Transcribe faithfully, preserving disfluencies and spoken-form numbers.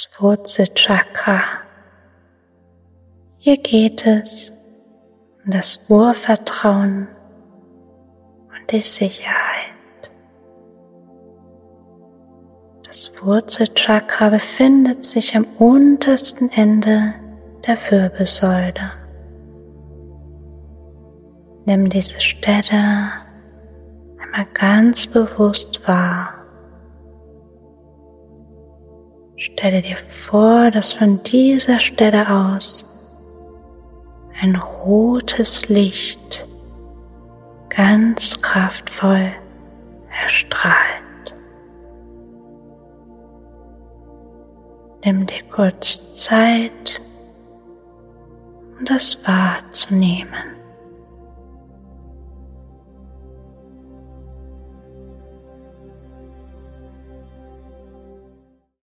das Wurzelchakra. Hier geht es um das Urvertrauen und die Sicherheit. Das Wurzelchakra befindet sich am untersten Ende der Wirbelsäule. Nimm diese Stelle einmal ganz bewusst wahr. Stelle dir vor, dass von dieser Stelle aus ein rotes Licht ganz kraftvoll erstrahlt. Nimm dir kurz Zeit, um das wahrzunehmen.